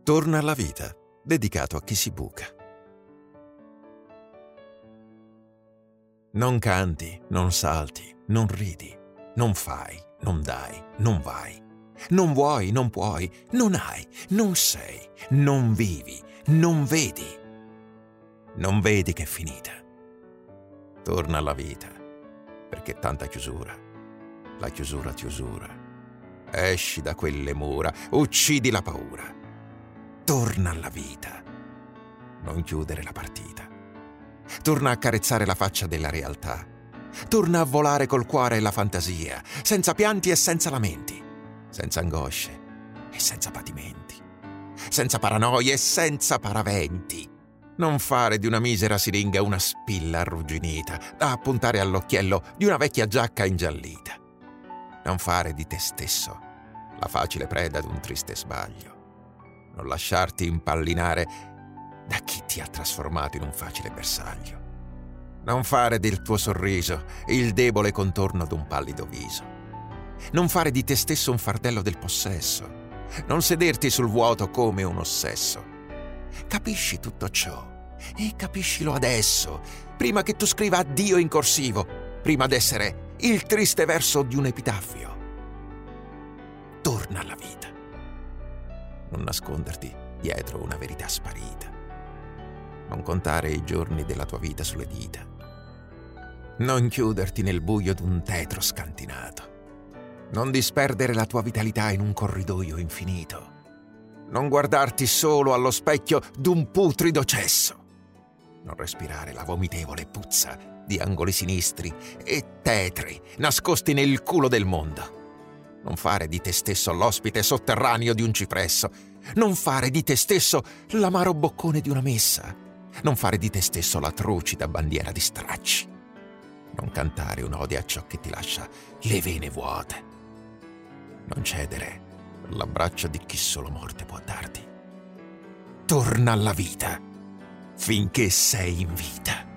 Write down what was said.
Torna alla vita, dedicato a chi si buca. Non canti, non salti, non ridi, non fai, non dai, non vai. Non vuoi, non puoi, non hai, non sei, non vivi, non vedi. Non vedi che è finita. Torna alla vita, perché tanta chiusura. La chiusura ti usura. Esci da quelle mura, uccidi la paura. Torna alla vita. Non chiudere la partita. Torna a carezzare la faccia della realtà. Torna a volare col cuore e la fantasia, senza pianti e senza lamenti, senza angosce e senza patimenti, senza paranoie e senza paraventi. Non fare di una misera siringa una spilla arrugginita da appuntare all'occhiello di una vecchia giacca ingiallita. Non fare di te stesso la facile preda d'un triste sbaglio. Non lasciarti impallinare da chi ti ha trasformato in un facile bersaglio. Non fare del tuo sorriso il debole contorno d'un pallido viso. Non fare di te stesso un fardello del possesso. Non sederti sul vuoto come un ossesso. Capisci tutto ciò e capiscilo adesso, prima che tu scriva addio in corsivo, prima d'essere il triste verso di un epitaffio. Torna alla vita. Non nasconderti dietro una verità sparita. Non contare i giorni della tua vita sulle dita. Non chiuderti nel buio d'un tetro scantinato. Non disperdere la tua vitalità in un corridoio infinito. Non guardarti solo allo specchio d'un putrido cesso. Non respirare la vomitevole puzza di angoli sinistri e tetri nascosti nel culo del mondo. Non fare di te stesso l'ospite sotterraneo di un cipresso. Non fare di te stesso l'amaro boccone di una messa. Non fare di te stesso la trucida bandiera di stracci. Non cantare un'ode a ciò che ti lascia le vene vuote. Non cedere all'abbraccio di chi solo morte può darti. Torna alla vita finché sei in vita.